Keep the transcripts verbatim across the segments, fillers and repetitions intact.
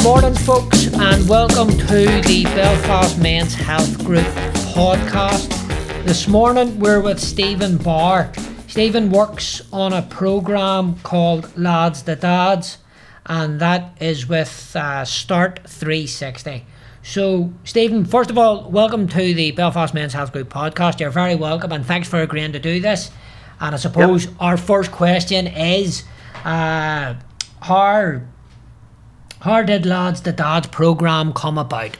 morning, folks, and welcome to the Belfast Men's Health Group podcast. This morning we're with Stephen Barr. Stephen works on a programme called Lads to Dads, and that is with uh, Start three sixty. So, Stephen, first of all, welcome to the Belfast Men's Health Group podcast. You're very welcome, and thanks for agreeing to do this. And I suppose yep. our first question is, uh, how, how did Lads to Dads programme come about?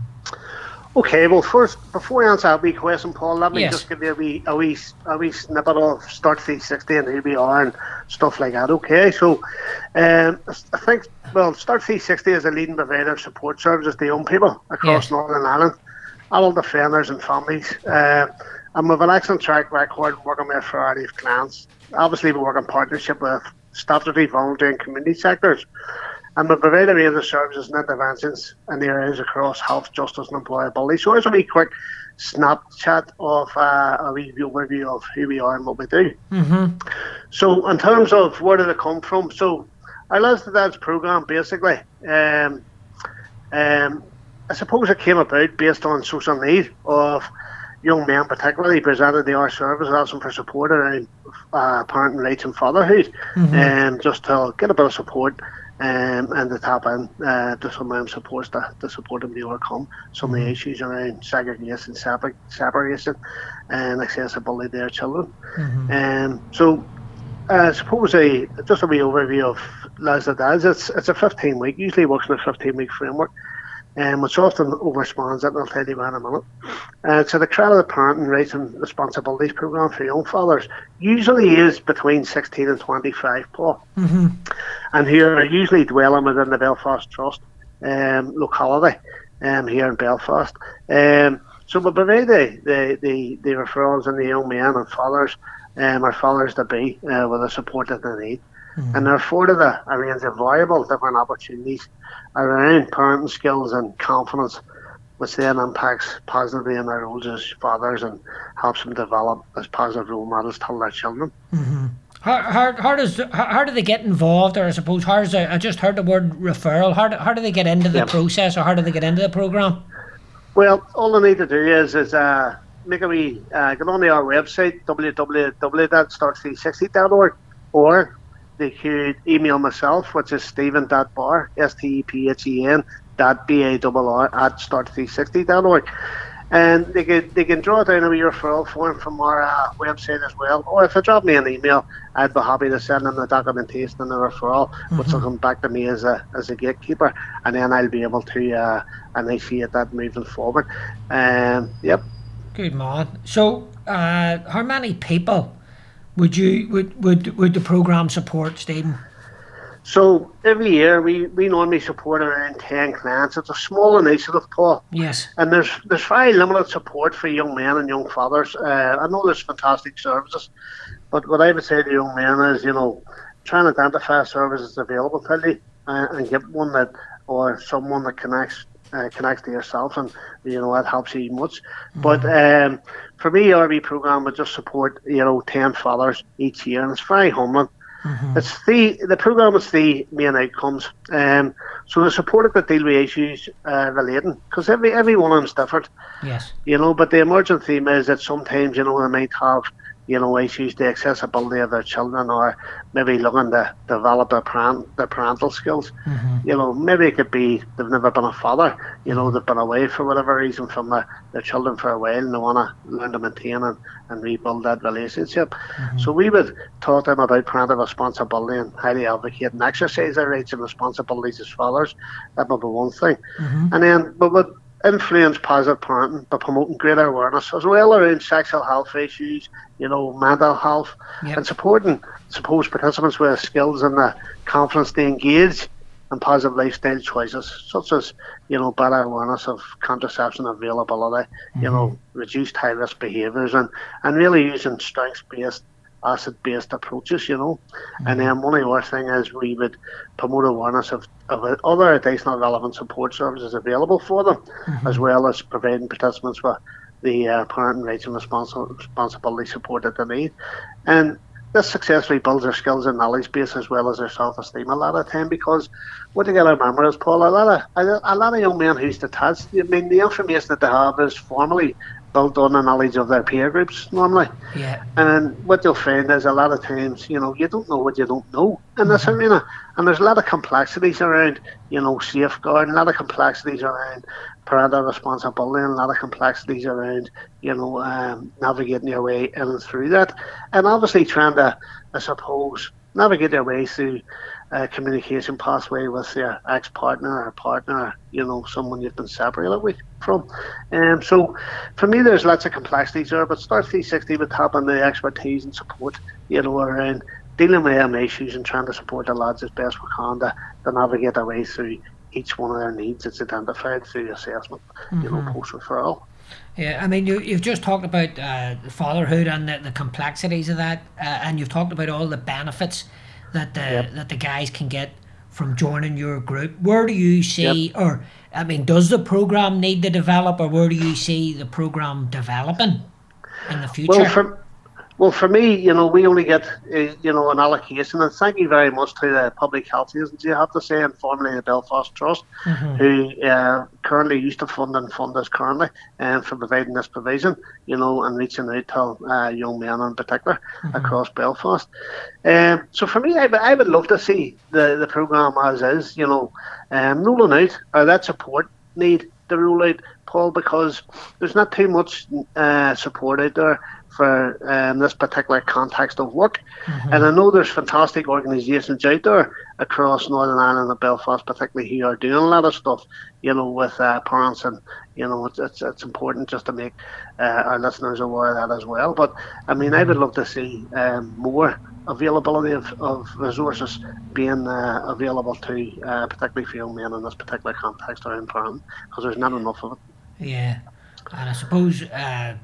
Okay, well, first, before I answer that wee question, Paul, let me yes. just give you a wee, a wee, a wee snippet of Start three sixty and who we are and stuff like that. Okay, so um, I think, well, Start three sixty is a leading provider of support services to young people across yes. Northern Ireland, adult offenders and families. Uh, and we have an excellent track record working with a variety of clients. Obviously, we work in partnership with statutory, voluntary and community sectors. And we provide a range of services and interventions in the areas across health, justice and employability. So here's a wee quick snapshot of uh, a wee overview of who we are and what we do. Mm-hmm. So in terms of where did it come from? So our Lads to Dads programme basically, um, um, I suppose it came about based on social need of young men particularly presented to our service asking for support around uh, parenting rights and fatherhood, mm-hmm. and just to get a bit of support. Um, and to tap in uh, to some of them supports to, to support them to overcome some mm-hmm. of the issues around segregation, separ- separation and accessibility to their children. Mm-hmm. Um, so uh, I suppose a, just a wee overview of Lads to Dads. It's, it's a fifteen week, usually works in a fifteen week framework, um, which often overspans it, and I'll tell you about in a minute. Uh, it's an accredited parenting rights and responsibilities programme for young fathers. Usually is between sixteen and twenty-five, Paul. Mm-hmm. And who are usually dwelling within the Belfast Trust um, locality um, here in Belfast. Um, so we provide the, the, the, the referrals and the young men and fathers, um, or fathers to be, uh, with the support that they need. Mm-hmm. And they're afforded a, a range of viable different opportunities around parenting skills and confidence, which then impacts positively in their roles as fathers and helps them develop as positive role models to their children. Mm-hmm. How, how, how does how, how do they get involved, or I suppose how does I just heard the word referral. How do, how do they get into the yep. process, or how do they get into the programme? Well, all they need to do is is uh, make a wee uh, get on to our website w w w dot start three sixty dot org, or they could email myself, which is stephen dot barr s t e p h e n dot b a r r at start three sixty dot org. And they can they can draw down a wee referral form from our uh, website as well. Or if they drop me an email, I'd be happy to send them the documentation and the referral, mm-hmm. which will come back to me as a as a gatekeeper, and then I'll be able to uh, initiate that moving forward. Um, yep. Good man. So, uh, how many people would you would would, would the programme support, Stephen? So every year we, we normally support around ten clients. It's a small initiative, Paul. Yes. And there's there's very limited support for young men and young fathers. Uh, I know there's fantastic services, but what I would say to young men is, you know, try and identify services available to you uh, and get one that, or someone that connects uh, connects to yourself, and you know that helps you much. Mm-hmm. But um, for me, our wee programme would just support, you know, ten fathers each year, and it's very humbling. Mm-hmm. It's the the programme is the main outcomes. Um, so the support that deal with issues uh, relating, because every every one of them's different. Yes. You know, but the emerging theme is that sometimes, you know, they might have, you know, issues to accessibility of their children, or maybe looking to develop their parent their parental skills. Mm-hmm. You know, maybe it could be they've never been a father. You know, they've been away for whatever reason from their, their children for a while, and they want to learn to maintain and, and rebuild that relationship. Mm-hmm. So we would talk to them about parental responsibility and how to advocate and exercise their rights and responsibilities as fathers. That would be one thing. Mm-hmm. And then we would influence positive parenting by promoting greater awareness as well around sexual health issues, you know, mental health, yep. and supporting suppose participants with skills and the confidence to engage in positive lifestyle choices, such as, you know, better awareness of contraception availability, mm-hmm. you know, reduced high risk behaviours, and, and really using strengths based asset-based approaches, you know. Mm-hmm. And then one of the other thing is we would promote awareness of, of other additional relevant support services available for them, mm-hmm. as well as providing participants with the uh, parenting rights and responsi- responsibility support that they need. And this successfully builds their skills and knowledge base as well as their self-esteem a lot of the time, because what you got to remember is, Paul, a lot of a, a lot of young men who's detached, I mean, the information that they have is formally built on the knowledge of their peer groups normally. Yeah. And what you'll find is a lot of times, you know, you don't know what you don't know in this mm-hmm. arena. And there's a lot of complexities around, you know, safeguarding, a lot of complexities around parental responsibility, and a lot of complexities around, you know, um, navigating your way in and through that. And obviously trying to, I suppose, navigate their way through a communication pathway with your ex-partner or partner, you know, someone you've been separated with from. Um, so for me, there's lots of complexities there, but Start three sixty would tap on the expertise and support, you know, around dealing with them issues and trying to support the lads as best we can to, to navigate their way through each one of their needs that's identified through assessment, mm-hmm. you know, post-referral. Yeah, I mean, you, you've just talked about uh, fatherhood and the, the complexities of that, uh, and you've talked about all the benefits that the yep. that the guys can get from joining your group. Where do you see, yep. or I mean, does the program need to develop, or where do you see the program developing in the future? Well, for, well, for me, you know, we only get, uh, you know, an allocation, and thank you very much to the Public Health Agency, I have to say, and formerly the Belfast Trust, mm-hmm. who uh, currently used to fund and fund us currently um, for providing this provision, you know, and reaching out to uh, young men in particular mm-hmm. across Belfast. Um, so for me, I, I would love to see the, the programme as is, you know, um, rolling out, or that support need to roll out, Paul, because there's not too much uh, support out there for um, this particular context of work. Mm-hmm. And I know there's fantastic organisations out there across Northern Ireland and Belfast particularly who are doing a lot of stuff, you know, with uh, parents, and, you know, it's, it's it's important just to make uh, our listeners aware of that as well. But, I mean, I would love to see um, more availability of, of resources being uh, available to uh, particularly for young men in this particular context around parenting, because there's not enough of it. Yeah, and I suppose... Uh,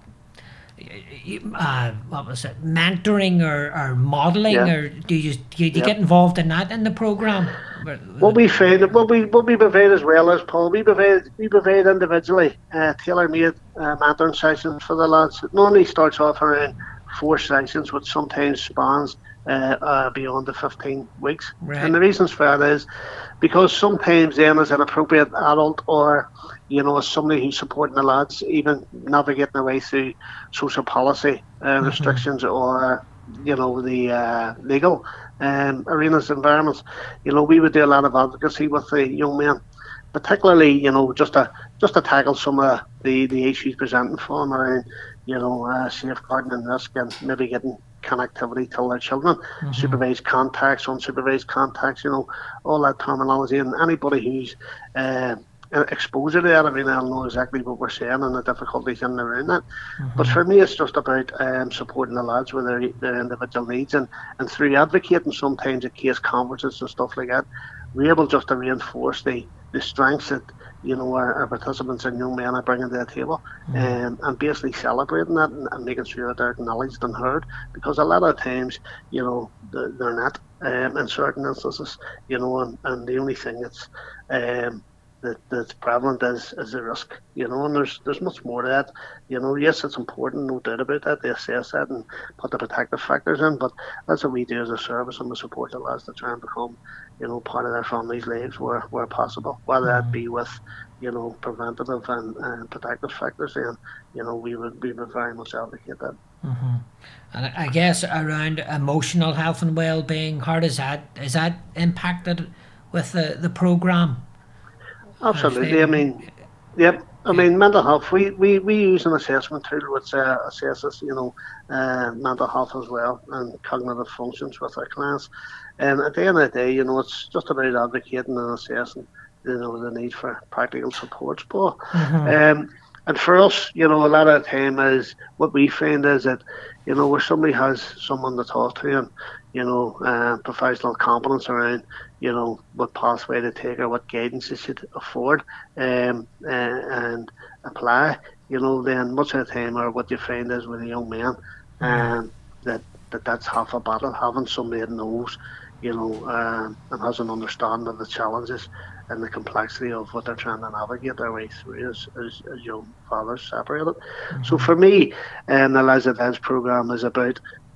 Uh, what was it? Mentoring or, or modelling, yeah. or do you just do you, do you yeah. get involved in that in the program? What we find, what we what we provide as well as Paul, we provide we provide individually uh, tailor-made uh, mentoring sessions for the lads. It normally starts off around four sessions, which sometimes spans uh, uh, beyond the fifteen weeks. Right. And the reasons for that is because sometimes then as an appropriate adult, or you know, as somebody who's supporting the lads, even navigating their way through social policy uh, mm-hmm. restrictions, or, you know, the uh, legal um, arenas, environments, you know, we would do a lot of advocacy with the young men, particularly, you know, just to just to tackle some of the, the issues presenting for them around, you know, uh, safeguarding and risk, and maybe getting connectivity to their children, mm-hmm. supervised contacts, unsupervised contacts, you know, all that terminology, and anybody who's uh, exposure to that, I mean, I'll know exactly what we're saying and the difficulties in around that. Mm-hmm. But for me, it's just about um, supporting the lads with their, their individual needs, and, and through advocating sometimes at case conferences and stuff like that, we're able just to reinforce the, the strengths that, you know, our, our participants and young men are bringing to the table, mm-hmm. um, and basically celebrating that, and, and making sure that they're acknowledged and heard, because a lot of times, you know, they're, they're not um, in certain instances, you know, and, and the only thing that's um, that that's prevalent is, is the risk, you know, and there's there's much more to that, you know. Yes, it's important, no doubt about that, to assess that and put the protective factors in, but that's what we do as a service, and we support the lads to try and become, you know, part of their families' lives where, where possible, whether that be with, you know, preventative and, and protective factors, and, you know, we would we would very much advocate that. Mm-hmm. And I guess around emotional health and well-being, how does that, is that impacted with the, the programme? Absolutely. I mean, yep. I mean, mental health. We, we, we use an assessment tool which uh, assesses, you know, uh, mental health as well, and cognitive functions with our clients. And at the end of the day, you know, it's just about advocating and assessing, you know, the need for practical support. Paul. Mm-hmm. Um, and for us, you know, a lot of the time is what we find is that, you know, where somebody has someone to talk to, and, you know, uh, professional competence around, you know, what pathway to take or what guidance they should afford um, uh, and apply, you know, then much of the time, or what you find is with a young man, um, that, that that's half a battle, having somebody that knows, you know, um, and has an understanding of the challenges and the complexity of what they're trying to navigate their way through as, as, as young fathers separated. Mm-hmm. So for me, um, the Liz Advance programme is about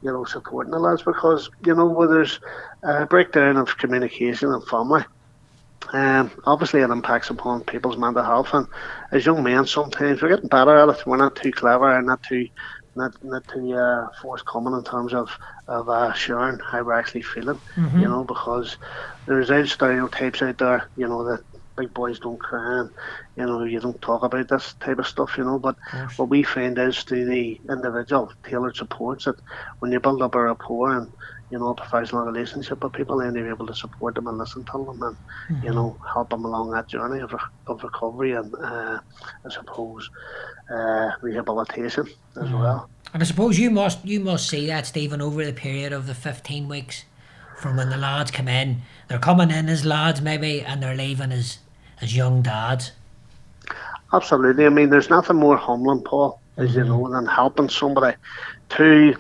you know, supporting the lads, because, you know, where there's a breakdown of communication and family, um, obviously it impacts upon people's mental health. And as young men, sometimes we're getting better at it. We're not too clever and not too not not too uh, forthcoming in terms of of uh, sharing how we're actually feeling. Mm-hmm. You know, because there's old stereotypes out there, you know, that big boys don't cry and, you know, you don't talk about this type of stuff, you know. But what we find is through the individual tailored supports, that when you build up a rapport and, you know, a professional relationship with people, then you're able to support them and listen to them and, mm-hmm. you know, help them along that journey of, of recovery and, uh, I suppose, uh, rehabilitation as mm-hmm. well. And I suppose you must you must see that, Stephen, over the period of the fifteen weeks from when the lads come in. They're coming in as lads maybe and they're leaving as, as young dads. Absolutely. I mean, there's nothing more humbling, Paul, as mm-hmm. you know, than helping somebody to...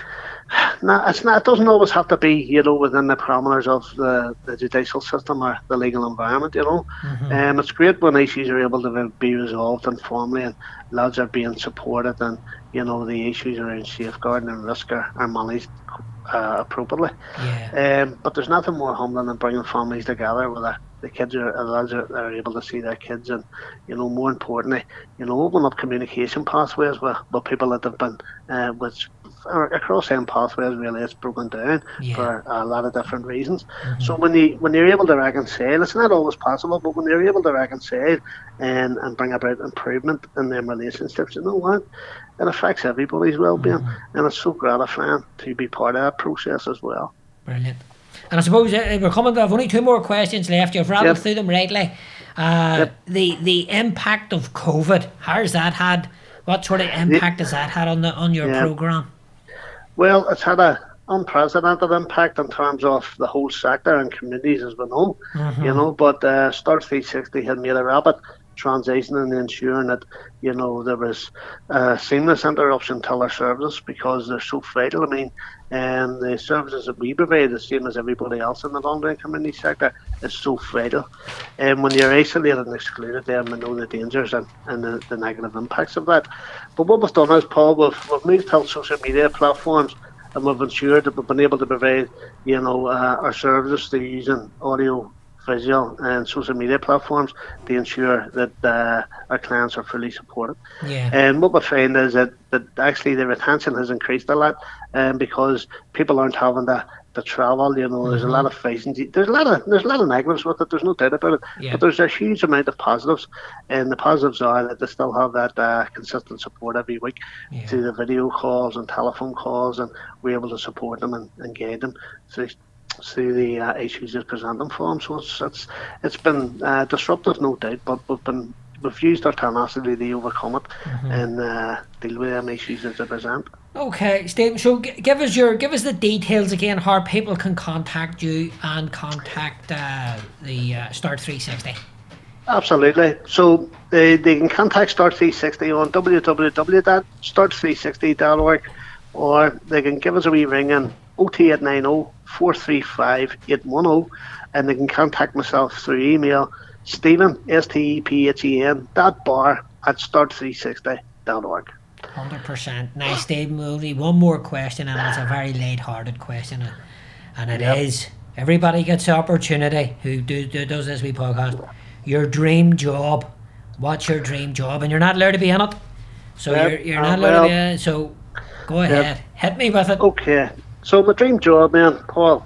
No, it's not. It doesn't always have to be, you know, within the parameters of the, the judicial system or the legal environment. You know, mm-hmm. um, it's great when issues are able to be resolved informally and lads are being supported, and, you know, the issues around safeguarding and risk are, are managed uh, appropriately. Yeah. Um, but there's nothing more humbling than bringing families together where the, the kids are, the lads are, are able to see their kids, and, you know, more importantly, you know, open up communication pathways with, with people that have been uh, which. across them pathways really it's broken down yeah. for a lot of different reasons. Mm-hmm. So when you when you're able to reconcile, it's not always possible, but when you're able to reconcile and, and bring about improvement in them relationships, you know what? It affects everybody's well-being, mm-hmm. and it's so gratifying to be part of that process as well. Brilliant. And I suppose uh, we're coming to have only two more questions left. You've rattled yep. through them rightly. Uh, yep. The the impact of COVID, how's that had? What sort of impact has that had on the on your yeah. programme? Well, it's had an unprecedented impact in terms of the whole sector and communities as we know, mm-hmm. you know, but uh, Start three sixty had made a rapid transition in ensuring that, you know, there was uh, seamless interruption to our services because they're so vital. I mean, and the services that we provide, the same as everybody else in the voluntary community sector, is so vital. And when you're isolated and excluded, then we know the dangers and, and the, the negative impacts of that. But what we've done is, Paul, we've, we've moved to social media platforms, and we've ensured that we've been able to provide, you know, uh, our services through using audio, visual and social media platforms to ensure that uh, our clients are fully supported. Yeah. And what we find is that, that actually the retention has increased a lot, um, because people aren't having to, to travel. You know, mm-hmm. there's a lot of facing. There's a lot of there's a lot of negatives with it. There's no doubt about it. Yeah. But there's a huge amount of positives, and the positives are that they still have that uh, consistent support every week yeah. through the video calls and telephone calls, and we're able to support them and, and guide them through. through the uh, issues that present them for them. So it's it's, it's been uh, disruptive, no doubt, but we've been we've used our tenacity to overcome it mm-hmm. and uh, deal with them issues that they present. Okay, Steve. So g- give us your give us the details again, how people can contact you and contact uh, the uh, Start three sixty. Absolutely. So they they can contact Start three sixty on w w w dot start three sixty dot org, or they can give us a wee ring in oh two eight nine oh, four three five, eight one oh, and they can contact myself through email, Stephen, S T E P H E N, dot bar at start three sixty dot org. one hundred percent. Now, Stephen, only one more question, and it's a very light-hearted question, and it yep. is, everybody gets the opportunity who do, do does this wee podcast. Your dream job. What's your dream job? And you're not allowed to be in it. So yep. you're, you're not uh, allowed well, to be in it, so go ahead. Yep. Hit me with it. Okay. So my dream job, man, Paul,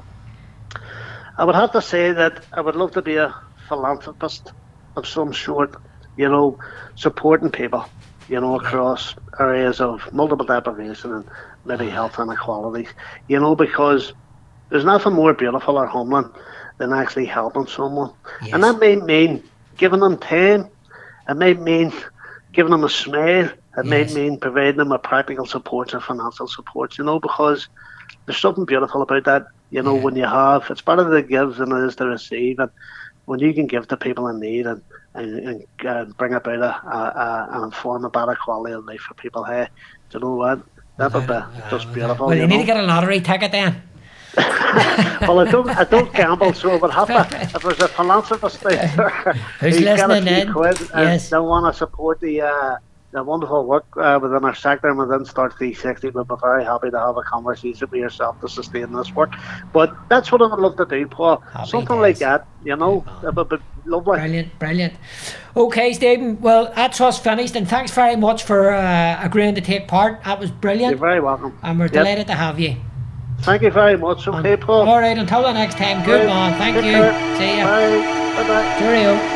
I would have to say that I would love to be a philanthropist of some sort, you know, supporting people, you know, across areas of multiple deprivation and maybe health inequalities, you know, because there's nothing more beautiful or humbling than actually helping someone. Yes. And that may mean giving them time, it may mean giving them a smile, it yes. may mean providing them with practical supports and financial supports, you know, because there's something beautiful about that, you know, yeah. when you have, it's better to give than it is to receive, and when you can give to people in need and, and, and uh, bring about a, a, a, and inform a better quality of life for people, hey, do you know what, that would be uh, just beautiful. Well, you, you know? need to get a lottery ticket then. Well, I don't, I don't gamble, so I would have to, if there's a philanthropist out there who's listening in, quid, yes. and they want to support the, uh, the wonderful work uh, within our sector and within Start three sixty. We'd be very happy to have a conversation with yourself to sustain this work. But that's what I would love to do, Paul. Happy Something days. like that, you know, it would be lovely. Brilliant, brilliant. Okay, Stephen, well, that's us finished, and thanks very much for uh, agreeing to take part. That was brilliant. You're very welcome. And we're Yep. delighted to have you. Thank you very much, okay, Paul. All right, until the next time, good man. Thank Take you. care. See ya. Bye. Bye-bye. Cheerio.